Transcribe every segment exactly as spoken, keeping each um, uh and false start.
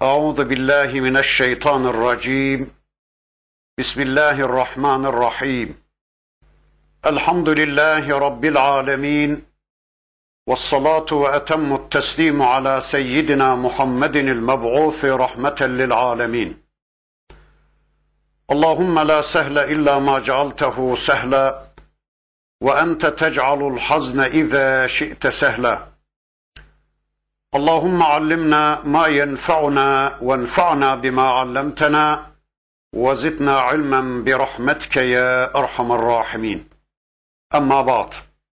Euzu billahi mineşşeytanirracim. Bismillahirrahmanirrahim. Elhamdülillahi rabbil alamin. Vessalatu ve etemmu't teslimu ala seyyidina Muhammedinil meb'ûsi rahmeten lil alamin. Allahumme la sehle illa ma cealtehu sehla ve ente tec'alul hazne izâ şi'te sehla. Allahümme allimna ma yenfa'una ve enfa'na bima allamtana ve zidna ilmen bi rahmetike ya erhamer rahimin. Amma ba'd.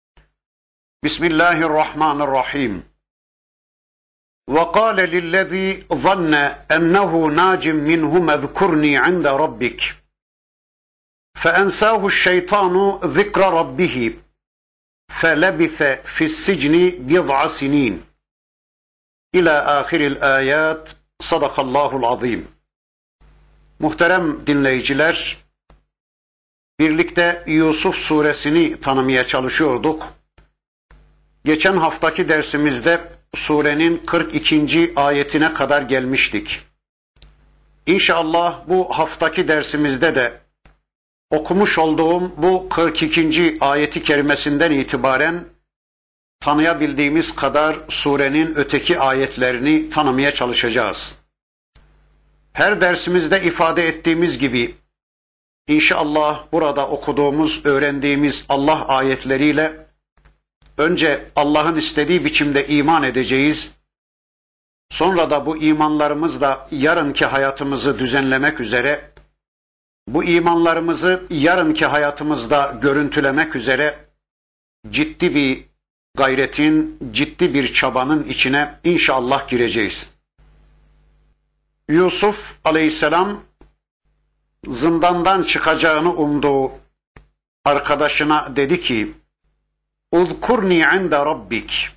Bismillahirrahmanirrahim. Ve kâle lillezî zanne ennehu nâcim minhu mezkurni inde rabbik. فَاَنْسَاهُ الشَّيْطَانُ ذِكْرَ رَبِّهِ فَلَبِثَ فِي السِّجْنِ بِضْعَ سِنِينَ İlâ âhiril âyât. Sadakallahul azîm. Muhterem dinleyiciler, birlikte Yusuf suresini tanımaya çalışıyorduk. Geçen haftaki dersimizde surenin kırk ikinci ayetine kadar gelmiştik. İnşallah bu haftaki dersimizde de okumuş olduğum bu kırk ikinci ayeti kerimesinden itibaren tanıyabildiğimiz kadar surenin öteki ayetlerini tanımaya çalışacağız. Her dersimizde ifade ettiğimiz gibi inşallah burada okuduğumuz, öğrendiğimiz Allah ayetleriyle önce Allah'ın istediği biçimde iman edeceğiz. Sonra da bu imanlarımızla yarınki hayatımızı düzenlemek üzere, bu imanlarımızı yarınki hayatımızda görüntülemek üzere ciddi bir gayretin, ciddi bir çabanın içine inşallah gireceğiz. Yusuf aleyhisselam zindandan çıkacağını umduğu arkadaşına dedi ki, "Uzkurni inde rabbik."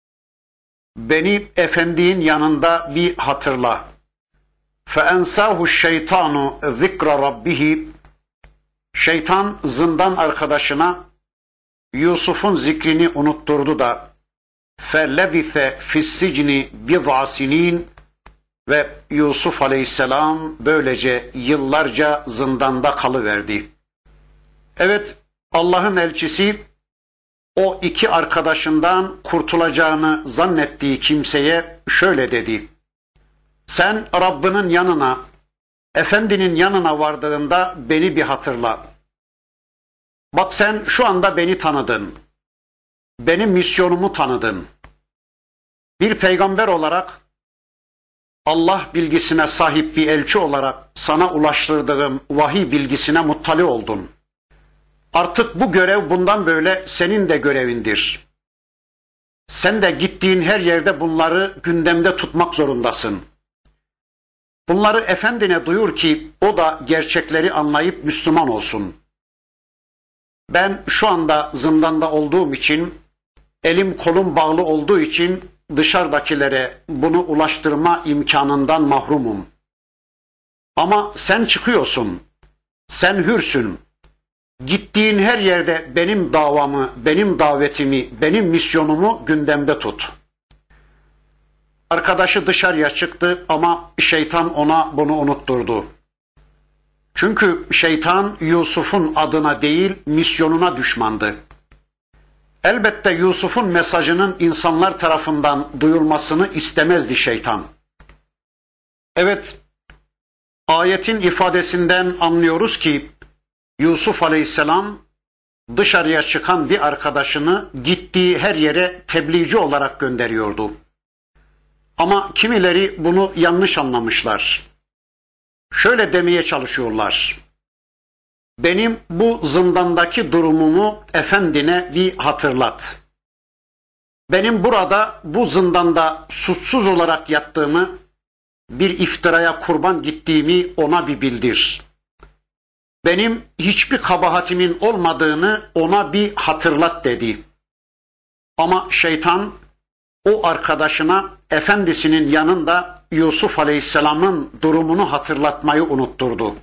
Beni efendinin yanında bir hatırla. فَاَنْسَاهُ الشَّيْطَانُ ذِكْرَ رَبِّهِ. Şeytan zindan arkadaşına Yusuf'un zikrini unutturdu da فَلَبِثَ فِي السِّجْنِ بِضْعَ سِنِينَ ve Yusuf aleyhisselam böylece yıllarca zindanda kalıverdi. Evet, Allah'ın elçisi o iki arkadaşından kurtulacağını zannettiği kimseye şöyle dedi: "Sen Rabbinin yanına, efendinin yanına vardığında beni bir hatırla. Bak sen şu anda beni tanıdın. Benim misyonumu tanıdın. Bir peygamber olarak, Allah bilgisine sahip bir elçi olarak sana ulaştırdığım vahiy bilgisine muttali oldun. Artık bu görev bundan böyle senin de görevindir. Sen de gittiğin her yerde bunları gündemde tutmak zorundasın. Bunları efendine duyur ki o da gerçekleri anlayıp Müslüman olsun. Ben şu anda zindanda olduğum için, elim kolum bağlı olduğu için dışarıdakilere bunu ulaştırma imkanından mahrumum. Ama sen çıkıyorsun, sen hürsün. Gittiğin her yerde benim davamı, benim davetimi, benim misyonumu gündemde tut." Arkadaşı dışarıya çıktı ama şeytan ona bunu unutturdu. Çünkü şeytan Yusuf'un adına değil, misyonuna düşmandı. Elbette Yusuf'un mesajının insanlar tarafından duyulmasını istemezdi şeytan. Evet, ayetin ifadesinden anlıyoruz ki Yusuf aleyhisselam dışarıya çıkan bir arkadaşını gittiği her yere tebliğci olarak gönderiyordu. Ama kimileri bunu yanlış anlamışlar. Şöyle demeye çalışıyorlar: "Benim bu zindandaki durumumu efendine bir hatırlat. Benim burada bu zindanda suçsuz olarak yattığımı, bir iftiraya kurban gittiğimi ona bir bildir. Benim hiçbir kabahatimin olmadığını ona bir hatırlat" dedi. Ama şeytan o arkadaşına efendisinin yanında Yusuf aleyhisselamın durumunu hatırlatmayı unutturdu.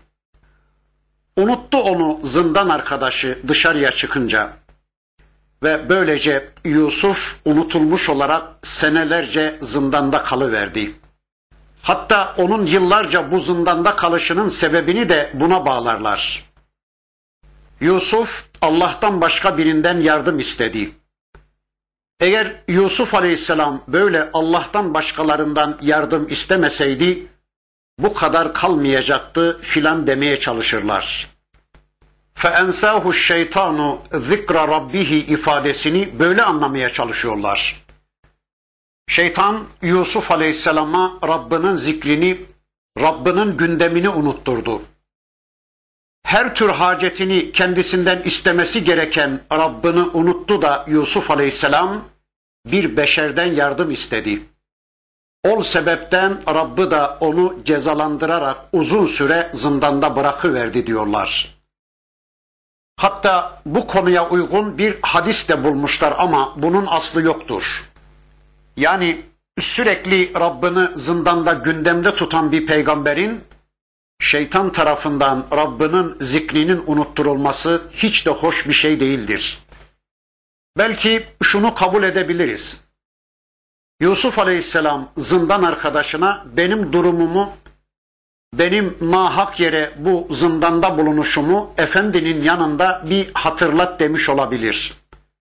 Unuttu onu zindan arkadaşı dışarıya çıkınca. Ve böylece Yusuf unutulmuş olarak senelerce zindanda kalıverdi. Hatta onun yıllarca bu zindanda kalışının sebebini de buna bağlarlar. Yusuf Allah'tan başka birinden yardım istedi. Eğer Yusuf Aleyhisselam böyle Allah'tan başkalarından yardım istemeseydi bu kadar kalmayacaktı filan demeye çalışırlar. فَاَنْسَاهُ الشَّيْطَانُ ذِكْرَ رَبِّهِ ifadesini böyle anlamaya çalışıyorlar. Şeytan Yusuf Aleyhisselam'a Rabbinin zikrini, Rabbinin gündemini unutturdu. Her tür hacetini kendisinden istemesi gereken Rabbini unuttu da Yusuf Aleyhisselam bir beşerden yardım istedi. O sebepten Rabbi da onu cezalandırarak uzun süre zindanda bırakıverdi diyorlar. Hatta bu konuya uygun bir hadis de bulmuşlar ama bunun aslı yoktur. Yani sürekli Rabbini zindanda gündemde tutan bir peygamberin şeytan tarafından Rabbinin zikrinin unutturulması hiç de hoş bir şey değildir. Belki şunu kabul edebiliriz. Yusuf Aleyhisselam zindan arkadaşına benim durumumu, benim nahak yere bu zindanda bulunuşumu efendinin yanında bir hatırlat demiş olabilir.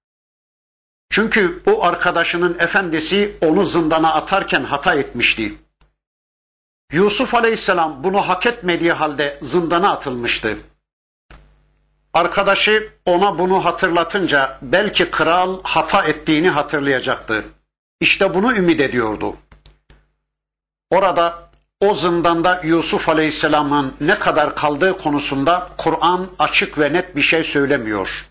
Çünkü o arkadaşının efendisi onu zindana atarken hata etmişti. Yusuf Aleyhisselam bunu hak etmediği halde zindana atılmıştı. Arkadaşı ona bunu hatırlatınca belki kral hata ettiğini hatırlayacaktı. İşte bunu ümit ediyordu. Orada o zindanda Yusuf Aleyhisselam'ın ne kadar kaldığı konusunda Kur'an açık ve net bir şey söylemiyor.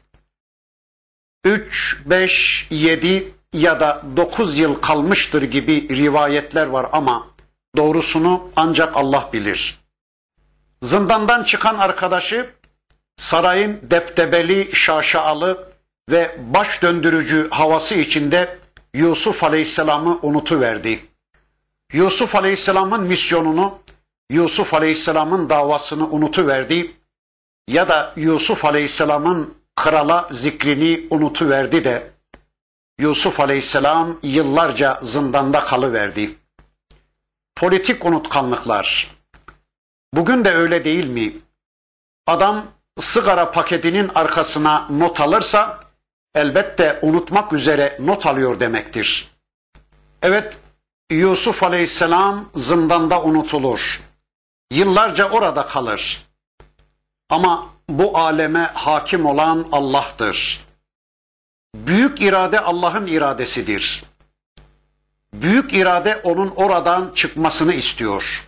Üç, beş, yedi ya da dokuz yıl kalmıştır gibi rivayetler var ama doğrusunu ancak Allah bilir. Zindandan çıkan arkadaşı sarayın deptebeli, şaşalı ve baş döndürücü havası içinde Yusuf Aleyhisselam'ı unutuverdi. Yusuf Aleyhisselam'ın misyonunu, Yusuf Aleyhisselam'ın davasını unutuverdi ya da Yusuf Aleyhisselam'ın krala zikrini unutuverdi de Yusuf Aleyhisselam yıllarca zindanda kalıverdi. Politik unutkanlıklar. Bugün de öyle değil mi? Adam sigara paketinin arkasına not alırsa elbette unutmak üzere not alıyor demektir. Evet, Yusuf Aleyhisselam zindanda unutulur. Yıllarca orada kalır. Ama bu aleme hakim olan Allah'tır. Büyük irade Allah'ın iradesidir. Büyük irade onun oradan çıkmasını istiyor.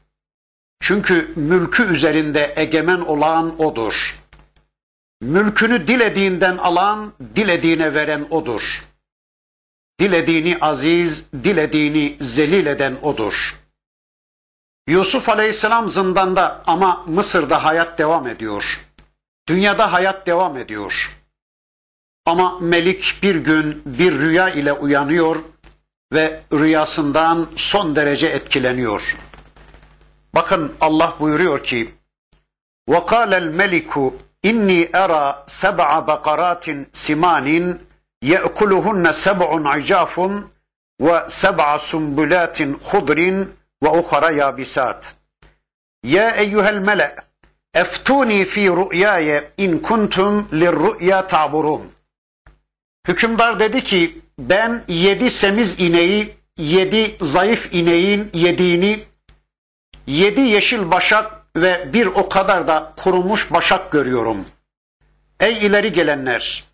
Çünkü mülkü üzerinde egemen olan O'dur. Mülkünü dilediğinden alan, dilediğine veren O'dur. Dilediğini aziz, dilediğini zelil eden O'dur. Yusuf Aleyhisselam zindanda ama Mısır'da hayat devam ediyor. Dünyada hayat devam ediyor. Ama Melik bir gün bir rüya ile uyanıyor ve rüyasından son derece etkileniyor. Bakın Allah buyuruyor ki: وَقَالَ الْمَلِكُ إِنِّي أَرَى سَبْعَ بَقَرَاتٍ سِمَانٍ يَأْكُلُهُنَّ سَبْعٌ عِجَافٌ وَسَبْعَ سُنْبُلَاتٍ خُضْرٍ وَأُخَرَ يَابِسَاتٍ يَا أَيُّهَا الْمَلَأْ اَفْتُونِي فِي رُؤْيَايَ اِنْ كُنْتُمْ لِلرُّؤْيَا تَعْبُرُونَ. Hükümdar dedi ki, ben yedi semiz ineği, yedi zayıf ineğin yediğini, yedi yeşil başak ve bir o kadar da kurumuş başak görüyorum. Ey ileri gelenler,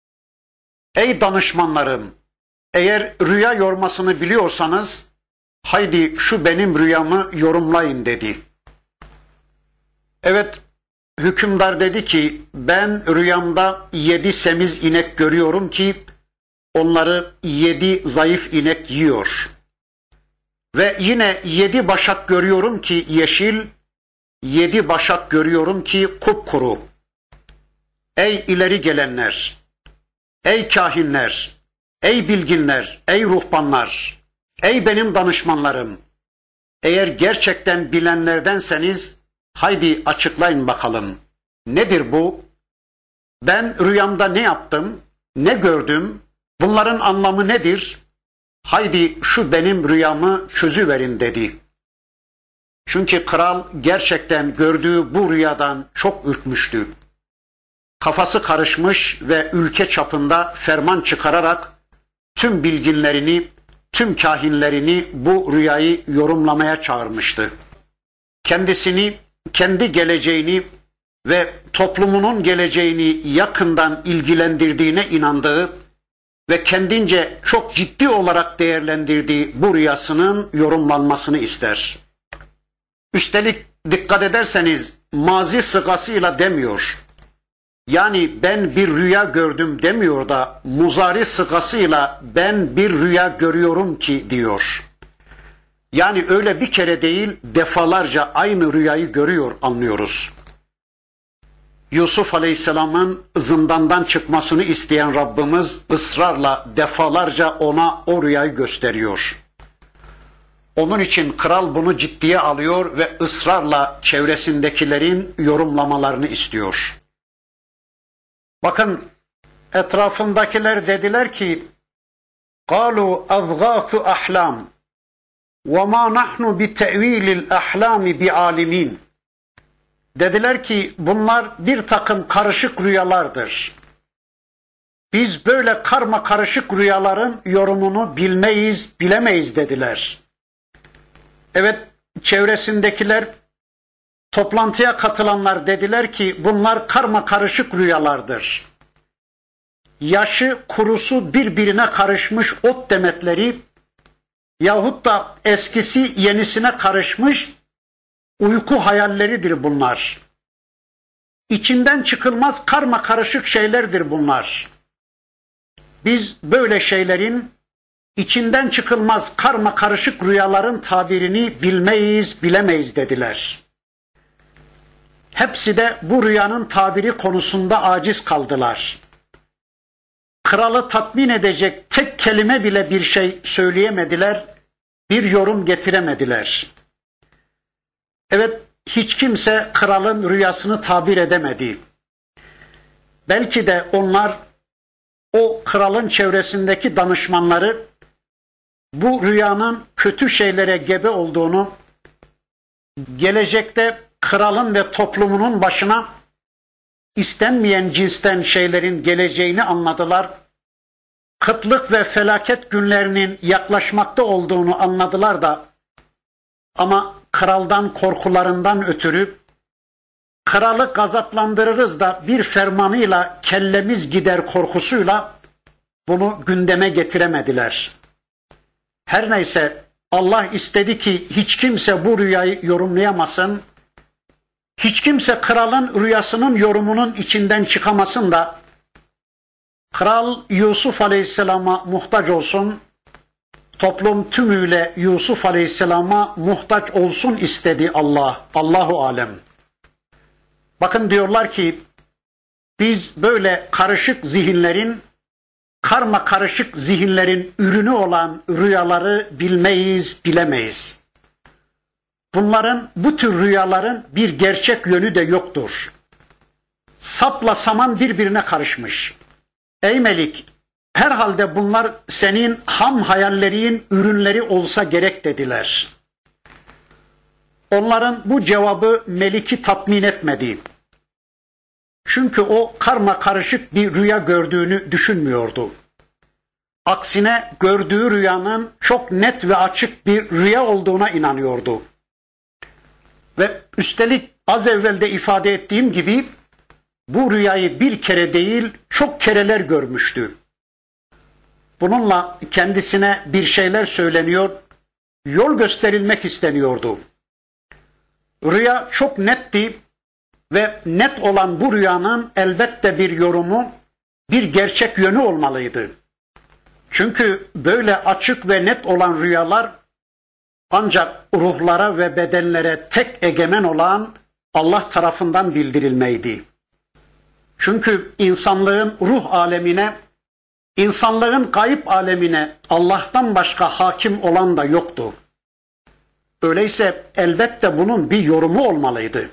ey danışmanlarım, eğer rüya yormasını biliyorsanız, haydi şu benim rüyamı yorumlayın dedi. Evet, hükümdar dedi ki, ben rüyamda yedi semiz inek görüyorum ki, onları yedi zayıf inek yiyor. Ve yine yedi başak görüyorum ki yeşil, yedi başak görüyorum ki kupkuru. Ey ileri gelenler, ey kahinler, ey bilginler, ey ruhbanlar, ey benim danışmanlarım, eğer gerçekten bilenlerdenseniz, haydi açıklayın bakalım. Nedir bu? Ben rüyamda ne yaptım, ne gördüm, bunların anlamı nedir? Haydi şu benim rüyamı çözüverin dedi. Çünkü kral gerçekten gördüğü bu rüyadan çok ürkmüştü. Kafası karışmış ve ülke çapında ferman çıkararak tüm bilginlerini, tüm kahinlerini bu rüyayı yorumlamaya çağırmıştı. Kendisini, kendi geleceğini ve toplumunun geleceğini yakından ilgilendirdiğine inandığı ve kendince çok ciddi olarak değerlendirdiği bu rüyasının yorumlanmasını ister. Üstelik dikkat ederseniz mazi sıgasıyla demiyor. Yani ben bir rüya gördüm demiyor da muzari sıgasıyla ben bir rüya görüyorum ki diyor. Yani öyle bir kere değil defalarca aynı rüyayı görüyor anlıyoruz. Yusuf Aleyhisselam'ın zindandan çıkmasını isteyen Rabbimiz ısrarla defalarca ona o rüyayı gösteriyor. Onun için kral bunu ciddiye alıyor ve ısrarla çevresindekilerin yorumlamalarını istiyor. Bakın etrafındakiler dediler ki قَالُوا اَذْغَاثُ أَحْلَامٍ وَمَا نَحْنُ بِتَأْوِيلِ الْأَحْلَامِ بِعَالِمِينَ. Dediler ki bunlar bir takım karışık rüyalardır. Biz böyle karma karışık rüyaların yorumunu bilmeyiz, bilemeyiz dediler. Evet, çevresindekiler, toplantıya katılanlar dediler ki bunlar karma karışık rüyalardır. Yaşı kurusu birbirine karışmış ot demetleri yahut da eskisi yenisine karışmış uyku hayalleridir bunlar. İçinden çıkılmaz karma karışık şeylerdir bunlar. Biz böyle şeylerin, içinden çıkılmaz karma karışık rüyaların tabirini bilmeyiz, bilemeyiz dediler. Hepsi de bu rüyanın tabiri konusunda aciz kaldılar. Kralı tatmin edecek tek kelime bile bir şey söyleyemediler, bir yorum getiremediler. Evet, hiç kimse kralın rüyasını tabir edemedi. Belki de onlar, o kralın çevresindeki danışmanları, bu rüyanın kötü şeylere gebe olduğunu, gelecekte kralın ve toplumunun başına istenmeyen cinsten şeylerin geleceğini anladılar. Kıtlık ve felaket günlerinin yaklaşmakta olduğunu anladılar da, ama kraldan korkularından ötürü, kralı gazaplandırırız da bir fermanıyla kellemiz gider korkusuyla bunu gündeme getiremediler. Her neyse, Allah istedi ki hiç kimse bu rüyayı yorumlayamasın, hiç kimse kralın rüyasının yorumunun içinden çıkamasın da, kral Yusuf Aleyhisselam'a muhtaç olsun, toplum tümüyle Yusuf Aleyhisselam'a muhtaç olsun istedi Allah, Allahu alem. Bakın diyorlar ki, biz böyle karışık zihinlerin, karma karışık zihinlerin ürünü olan rüyaları bilmeyiz, bilemeyiz. Bunların, bu tür rüyaların bir gerçek yönü de yoktur. Sapla saman birbirine karışmış. Ey Melik, herhalde bunlar senin ham hayallerin ürünleri olsa gerek dediler. Onların bu cevabı Melik'i tatmin etmedi. Çünkü o karma karışık bir rüya gördüğünü düşünmüyordu. Aksine gördüğü rüyanın çok net ve açık bir rüya olduğuna inanıyordu. Ve üstelik az evvel de ifade ettiğim gibi bu rüyayı bir kere değil çok kereler görmüştü. Bununla kendisine bir şeyler söyleniyor, yol gösterilmek isteniyordu. Rüya çok netti ve net olan bu rüyanın elbette bir yorumu, bir gerçek yönü olmalıydı. Çünkü böyle açık ve net olan rüyalar ancak ruhlara ve bedenlere tek egemen olan Allah tarafından bildirilmeydi. Çünkü insanlığın ruh alemine, insanlığın gayb alemine Allah'tan başka hakim olan da yoktu. Öyleyse elbette bunun bir yorumu olmalıydı.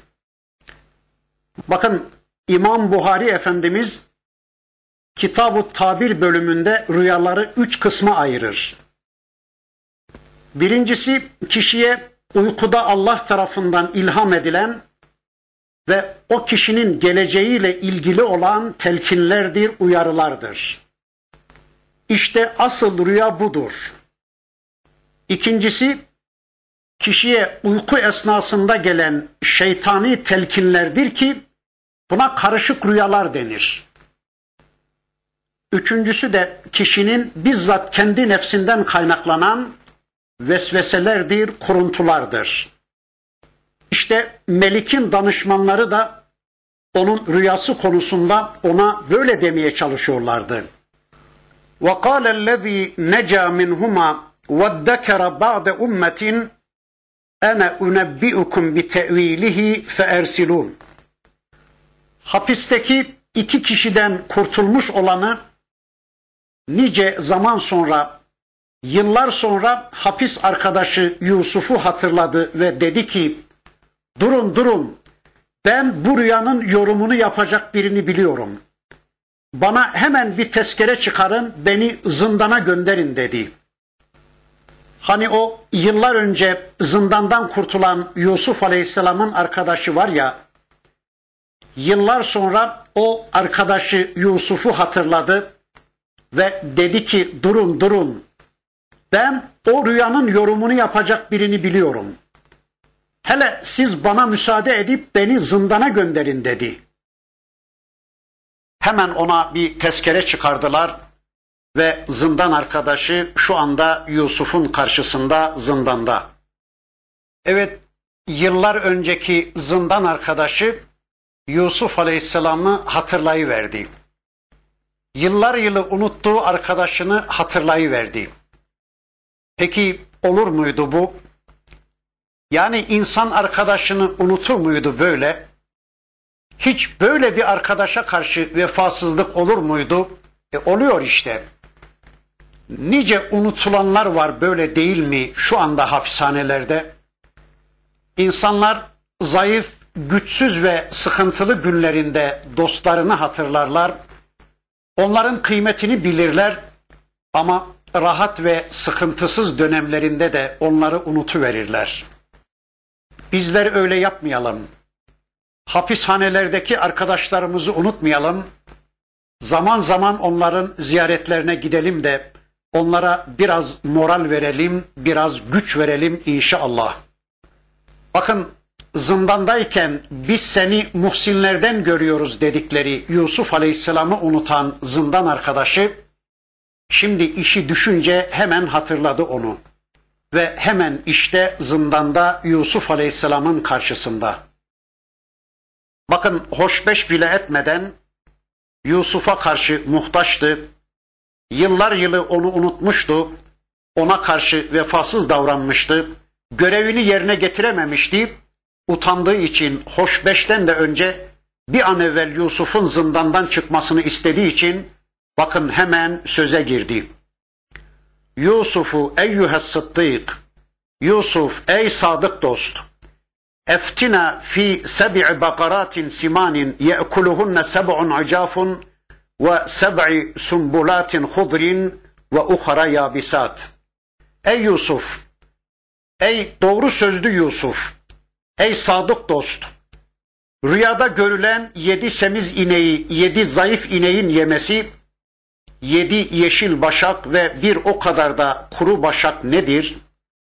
Bakın İmam Buhari Efendimiz Kitab-ı Tabir bölümünde rüyaları üç kısma ayırır. Birincisi kişiye uykuda Allah tarafından ilham edilen ve o kişinin geleceğiyle ilgili olan telkinlerdir, uyarılardır. İşte asıl rüya budur. İkincisi, kişiye uyku esnasında gelen şeytani telkinlerdir ki buna karışık rüyalar denir. Üçüncüsü de kişinin bizzat kendi nefsinden kaynaklanan vesveselerdir, kuruntulardır. İşte Melik'in danışmanları da onun rüyası konusunda ona böyle demeye çalışıyorlardı. وَقَالَ الَّذ۪ي نَجَى مِنْهُمَا وَادَّكَرَ بَعْدَ اُمَّةٍ اَنَا اُنَبِّئُكُمْ بِتَأْو۪يلِهِ فَاَرْسِلُونَ. Hapisteki iki kişiden kurtulmuş olanı nice zaman sonra, yıllar sonra hapis arkadaşı Yusuf'u hatırladı ve dedi ki, durun durun, ben bu rüyanın yorumunu yapacak birini biliyorum. Bana hemen bir tezkere çıkarın, beni zindana gönderin dedi. Hani o yıllar önce zindandan kurtulan Yusuf Aleyhisselam'ın arkadaşı var ya, yıllar sonra o arkadaşı Yusuf'u hatırladı ve dedi ki, durun durun, ben o rüyanın yorumunu yapacak birini biliyorum. Hele siz bana müsaade edip beni zindana gönderin dedi. Hemen ona bir tezkere çıkardılar ve zindan arkadaşı şu anda Yusuf'un karşısında zindanda. Evet, yıllar önceki zindan arkadaşı Yusuf Aleyhisselam'ı hatırlayıverdi. Yıllar yılı unuttuğu arkadaşını hatırlayıverdi. Peki olur muydu bu? Yani insan arkadaşını unutur muydu böyle? Hiç böyle bir arkadaşa karşı vefasızlık olur muydu? E oluyor işte. Nice unutulanlar var, böyle değil mi şu anda hapishanelerde? İnsanlar zayıf, güçsüz ve sıkıntılı günlerinde dostlarını hatırlarlar. Onların kıymetini bilirler ama rahat ve sıkıntısız dönemlerinde de onları unutuverirler. Bizler öyle yapmayalım. Hapishanelerdeki arkadaşlarımızı unutmayalım. Zaman zaman onların ziyaretlerine gidelim de onlara biraz moral verelim, biraz güç verelim inşallah. Bakın, zindandayken biz seni muhsinlerden görüyoruz dedikleri Yusuf Aleyhisselam'ı unutan zindan arkadaşı, şimdi işi düşünce hemen hatırladı onu. Ve hemen işte zindanda Yusuf Aleyhisselam'ın karşısında. Bakın, hoşbeş bile etmeden Yusuf'a karşı muhtaçtı. Yıllar yılı onu unutmuştu. Ona karşı vefasız davranmıştı. Görevini yerine getirememişti. Utandığı için hoşbeşten de önce bir an evvel Yusuf'un zindandan çıkmasını istediği için bakın hemen söze girdi. Yusufu eyyühes sıddık. Yusuf ey sadık dost. Eftina fi seb'i bakaratin simanin ye'kuluhunne seb'un acafun ve seb'i sumbulatin khudrin ve ukhra yabisat. Ey Yusuf, ey doğru sözlü Yusuf, ey sadık dost, rüyada görülen yedi semiz ineği, yedi zayıf ineğin yemesi, yedi yeşil başak ve bir o kadar da kuru başak nedir?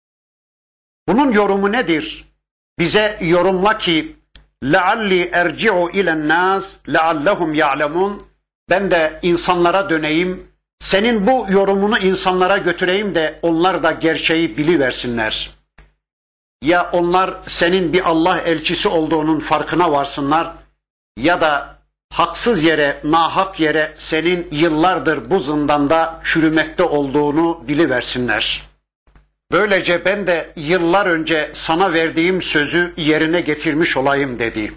Bunun yorumu nedir? Bize yorumla ki لَعَلِّ اَرْجِعُ اِلَى النَّاسِ لَعَلَّهُمْ يَعْلَمُونَ. Ben de insanlara döneyim, senin bu yorumunu insanlara götüreyim de onlar da gerçeği biliversinler. Ya onlar senin bir Allah elçisi olduğunun farkına varsınlar ya da haksız yere, nahak yere senin yıllardır bu zindanda çürümekte olduğunu biliversinler. Böylece ben de yıllar önce sana verdiğim sözü yerine getirmiş olayım dedi.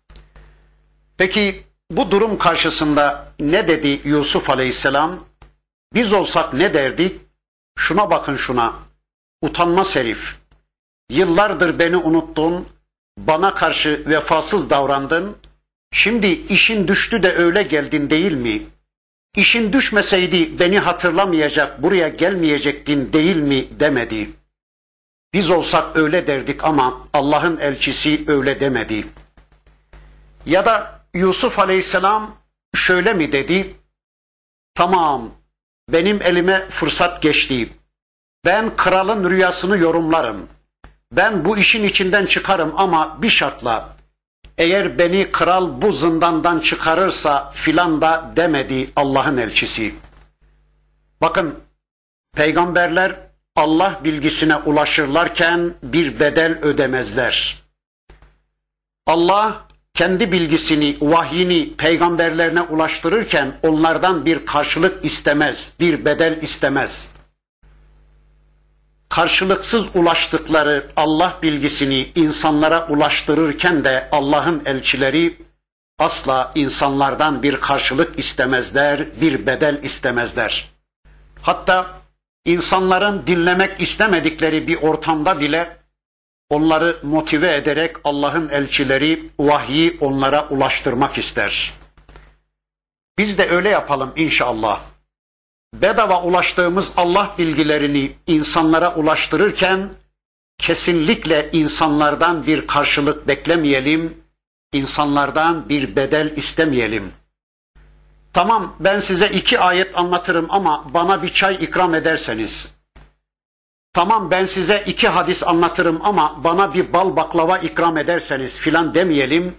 Peki bu durum karşısında ne dedi Yusuf Aleyhisselam? Biz olsak ne derdik? Şuna bakın şuna. Utanmaz herif. Yıllardır beni unuttun, bana karşı vefasız davrandın. Şimdi işin düştü de öyle geldin değil mi? İşin düşmeseydi beni hatırlamayacak, buraya gelmeyecektin değil mi demedi. Biz olsak öyle derdik ama Allah'ın elçisi öyle demedi. Ya da Yusuf Aleyhisselam şöyle mi dedi? Tamam, benim elime fırsat geçti. Ben kralın rüyasını yorumlarım. Ben bu işin içinden çıkarım ama bir şartla. Eğer beni kral bu zindandan çıkarırsa filan da demedi Allah'ın elçisi. Bakın, peygamberler Allah bilgisine ulaşırlarken bir bedel ödemezler. Allah kendi bilgisini, vahyini peygamberlerine ulaştırırken onlardan bir karşılık istemez, bir bedel istemez. Karşılıksız ulaştıkları Allah bilgisini insanlara ulaştırırken de Allah'ın elçileri asla insanlardan bir karşılık istemezler, bir bedel istemezler. Hatta insanların dinlemek istemedikleri bir ortamda bile onları motive ederek Allah'ın elçileri vahyi onlara ulaştırmak ister. Biz de öyle yapalım inşallah. Bedava ulaştığımız Allah bilgilerini insanlara ulaştırırken kesinlikle insanlardan bir karşılık beklemeyelim, insanlardan bir bedel istemeyelim. Tamam, ben size iki ayet anlatırım ama bana bir çay ikram ederseniz. Tamam, ben size iki hadis anlatırım ama bana bir bal baklava ikram ederseniz filan demeyelim.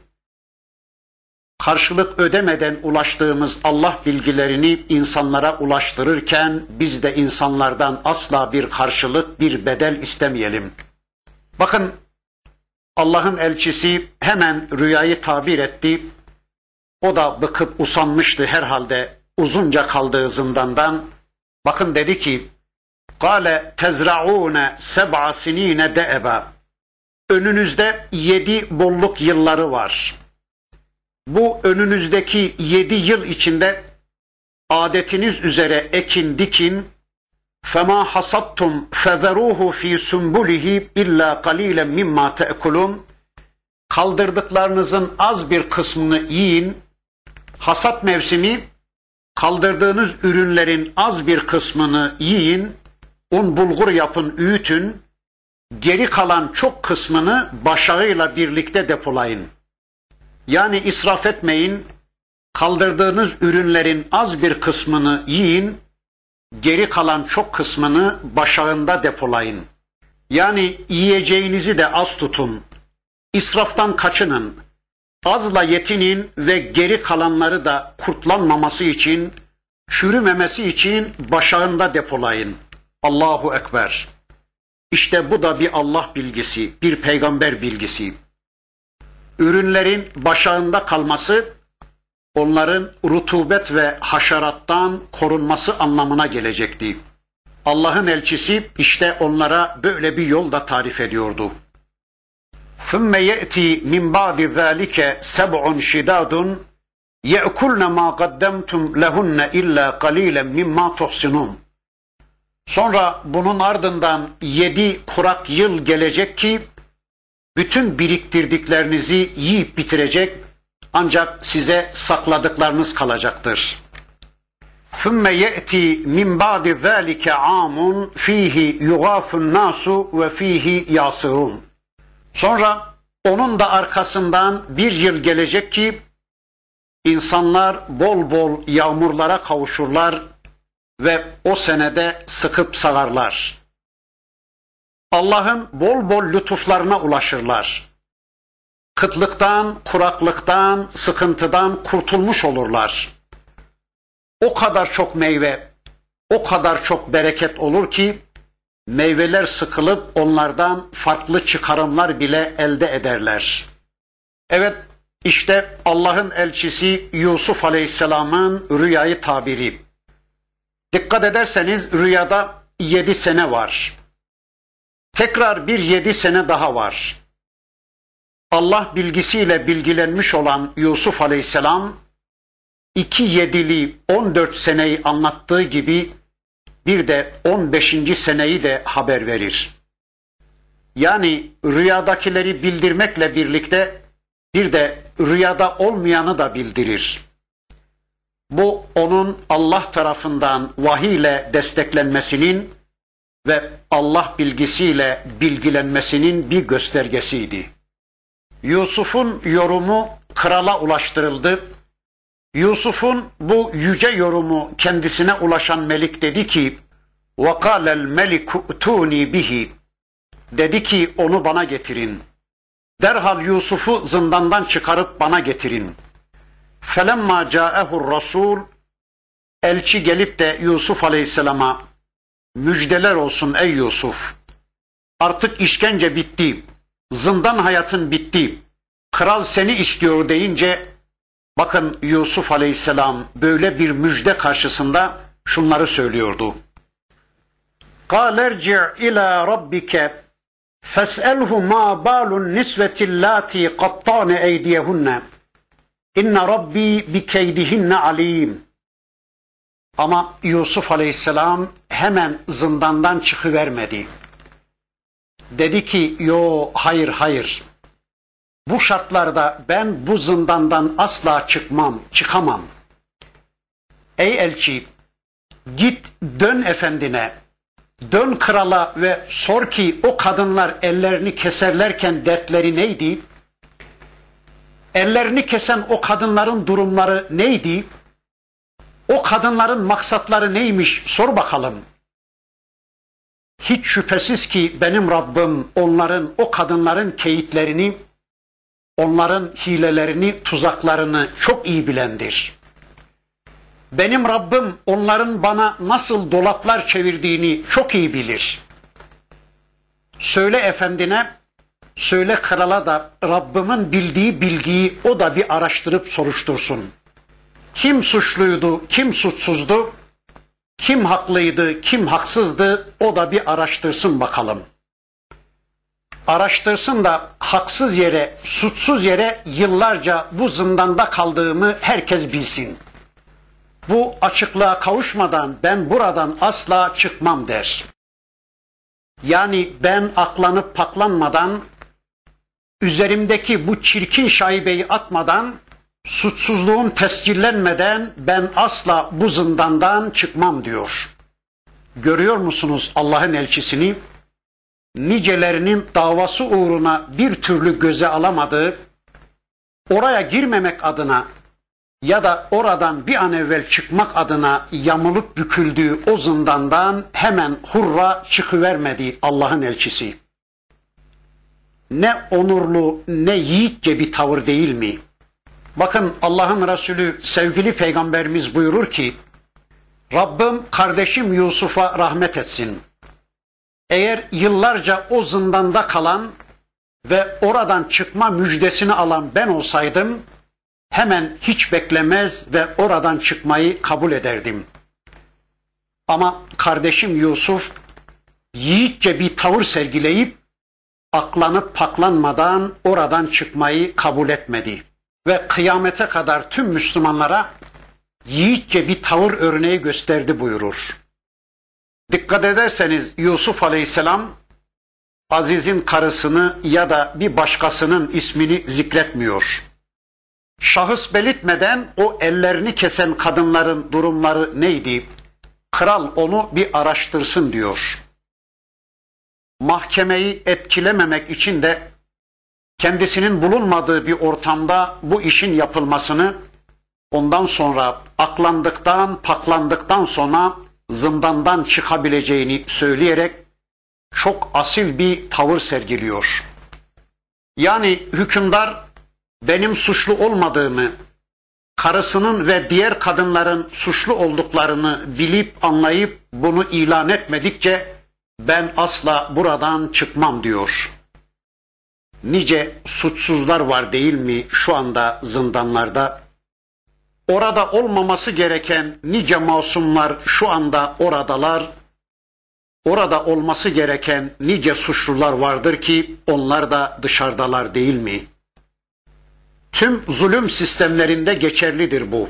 Karşılık ödemeden ulaştığımız Allah bilgilerini insanlara ulaştırırken biz de insanlardan asla bir karşılık, bir bedel istemeyelim. Bakın, Allah'ın elçisi hemen rüyayı tabir etti. O da bıkıp usanmıştı herhalde uzunca kaldığı zindandan. Bakın dedi ki, "Kale tezra'une seb'a sinine de'eba." Önünüzde yedi bolluk yılları var. Bu önünüzdeki yedi yıl içinde adetiniz üzere ekin dikin. فَمَا حَصَدْتُمْ فَذَرُوهُ ف۪ي سُنْبُلِهِ اِلَّا قَلِيلًا مِمَّا تَأْكُلُونَ. Kaldırdıklarınızın az bir kısmını yiyin. Hasat mevsimi, kaldırdığınız ürünlerin az bir kısmını yiyin. Un bulgur yapın, öğütün. Geri kalan çok kısmını başağıyla birlikte depolayın. Yani israf etmeyin, kaldırdığınız ürünlerin az bir kısmını yiyin, geri kalan çok kısmını başağında depolayın. Yani yiyeceğinizi de az tutun, israftan kaçının, azla yetinin ve geri kalanları da kurtlanmaması için, çürümemesi için başağında depolayın. Allahu Ekber. İşte bu da bir Allah bilgisi, bir peygamber bilgisi. Ürünlerin başağında kalması, onların rutubet ve haşerattan korunması anlamına gelecekti. Allah'ın elçisi işte onlara böyle bir yol da tarif ediyordu. ثُمَّ يَأْتِي مِنْ بَعْدِ ذَٰلِكَ سَبْعٌ شِدَادٌ يَأْكُلْنَ مَا قَدَّمْتُمْ لَهُنَّ إِلَّا قَلِيلًا مِمَّا تُحْسِنُونَ. Sonra bunun ardından yedi kurak yıl gelecek ki bütün biriktirdiklerinizi yiyip bitirecek, ancak size sakladıklarınız kalacaktır. ثُمَّ يَأْتِي مِنْ بَعْدِ ذَٰلِكَ عَامٌ ف۪يهِ يُغَاثُ النَّاسُ وَف۪يهِ يَعْصِرُونَ. Sonra onun da arkasından bir yıl gelecek ki insanlar bol bol yağmurlara kavuşurlar ve o senede sıkıp sağarlar. Allah'ın bol bol lütuflarına ulaşırlar. Kıtlıktan, kuraklıktan, sıkıntıdan kurtulmuş olurlar. O kadar çok meyve, o kadar çok bereket olur ki meyveler sıkılıp onlardan farklı çıkarımlar bile elde ederler. Evet, işte Allah'ın elçisi Yusuf Aleyhisselam'ın rüyayı tabiri. Dikkat ederseniz rüyada yedi sene var. Tekrar bir yedi sene daha var. Allah bilgisiyle bilgilenmiş olan Yusuf Aleyhisselam, iki yedili on dört seneyi anlattığı gibi bir de on beşinci seneyi de haber verir. Yani rüyadakileri bildirmekle birlikte bir de rüyada olmayanı da bildirir. Bu onun Allah tarafından vahiy ile desteklenmesinin ve Allah bilgisiyle bilgilenmesinin bir göstergesiydi. Yusuf'un yorumu krala ulaştırıldı. Yusuf'un bu yüce yorumu kendisine ulaşan melik dedi ki وَقَالَ الْمَلِكُ اُتُونِي bihi. Dedi ki onu bana getirin. Derhal Yusuf'u zindandan çıkarıp bana getirin. فَلَمَّا جَاءَهُ الرَّسُولُ. Elçi gelip de Yusuf Aleyhisselam'a müjdeler olsun ey Yusuf. Artık işkence bitti. Zindan hayatın bitti. Kral seni istiyor deyince bakın Yusuf Aleyhisselam böyle bir müjde karşısında şunları söylüyordu. قَالَ ارْجِعْ إِلَى رَبِّكَ فَاسْأَلْهُ مَا بَالُ النِّسْوَةِ اللَّاتِي قَطَّعْنَ اَيْدِيَهُنَّ اِنَّ رَبِّي بِكَيْدِهِنَّ عَلِيمٌ. Ama Yusuf Aleyhisselam hemen zindandan çıkıvermedi. Dedi ki yo hayır hayır. Bu şartlarda ben bu zindandan asla çıkmam, çıkamam. Ey elçi, git dön efendine, dön krala ve sor ki o kadınlar ellerini keserlerken dertleri neydi? Ellerini kesen o kadınların durumları neydi? O kadınların maksatları neymiş sor bakalım. Hiç şüphesiz ki benim Rabbim onların, o kadınların keyitlerini, onların hilelerini, tuzaklarını çok iyi bilendir. Benim Rabbim onların bana nasıl dolaplar çevirdiğini çok iyi bilir. Söyle efendine, söyle krala da Rabbimin bildiği bilgiyi o da bir araştırıp soruştursun. Kim suçluydu, kim suçsuzdu, kim haklıydı, kim haksızdı o da bir araştırsın bakalım. Araştırsın da haksız yere, suçsuz yere yıllarca bu zindanda kaldığımı herkes bilsin. Bu açıklığa kavuşmadan ben buradan asla çıkmam der. Yani ben aklanıp paklanmadan, üzerimdeki bu çirkin şaibeyi atmadan, suçsuzluğum tescillenmeden ben asla bu zindandan çıkmam diyor. Görüyor musunuz Allah'ın elçisini? Nicelerinin davası uğruna bir türlü göze alamadığı, oraya girmemek adına ya da oradan bir an evvel çıkmak adına yamulup büküldüğü o zindandan hemen hurra çıkıvermedi Allah'ın elçisi. Ne onurlu ne yiğitçe bir tavır değil mi? Bakın Allah'ın Resulü sevgili Peygamberimiz buyurur ki, Rabbim kardeşim Yusuf'a rahmet etsin. Eğer yıllarca o zindanda kalan ve oradan çıkma müjdesini alan ben olsaydım, hemen hiç beklemez ve oradan çıkmayı kabul ederdim. Ama kardeşim Yusuf, yiğitçe bir tavır sergileyip, aklanıp paklanmadan oradan çıkmayı kabul etmedi. Ve kıyamete kadar tüm Müslümanlara yiğitçe bir tavır örneği gösterdi buyurur. Dikkat ederseniz Yusuf Aleyhisselam Aziz'in karısını ya da bir başkasının ismini zikretmiyor. Şahıs belirtmeden o ellerini kesen kadınların durumları neydi? Kral onu bir araştırsın diyor. Mahkemeyi etkilememek için de kendisinin bulunmadığı bir ortamda bu işin yapılmasını, ondan sonra aklandıktan, paklandıktan sonra zindandan çıkabileceğini söyleyerek çok asil bir tavır sergiliyor. Yani hükümdar benim suçlu olmadığımı, karısının ve diğer kadınların suçlu olduklarını bilip anlayıp bunu ilan etmedikçe ben asla buradan çıkmam diyor. Nice suçsuzlar var değil mi şu anda zindanlarda? Orada olmaması gereken nice masumlar şu anda oradalar. Orada olması gereken nice suçlular vardır ki onlar da dışarıdalar değil mi? Tüm zulüm sistemlerinde geçerlidir bu.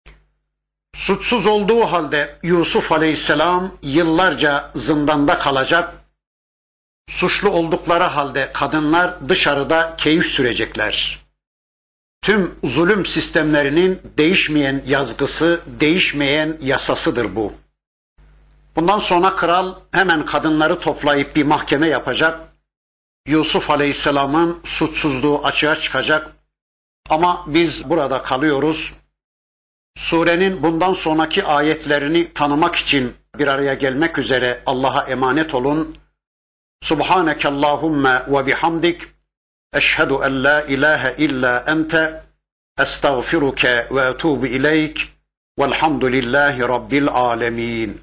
Suçsuz olduğu halde Yusuf Aleyhisselam yıllarca zindanda kalacak. Suçlu oldukları halde kadınlar dışarıda keyif sürecekler. Tüm zulüm sistemlerinin değişmeyen yazgısı, değişmeyen yasasıdır bu. Bundan sonra kral hemen kadınları toplayıp bir mahkeme yapacak. Yusuf Aleyhisselam'ın suçsuzluğu açığa çıkacak. Ama biz burada kalıyoruz. Surenin bundan sonraki ayetlerini tanımak için bir araya gelmek üzere Allah'a emanet olun. Subhaneke Allahümme ve bihamdik. Eşhedü en la ilahe illa ente. Estağfiruke ve etubu ileyk. Velhamdülillahi Rabbil alemin.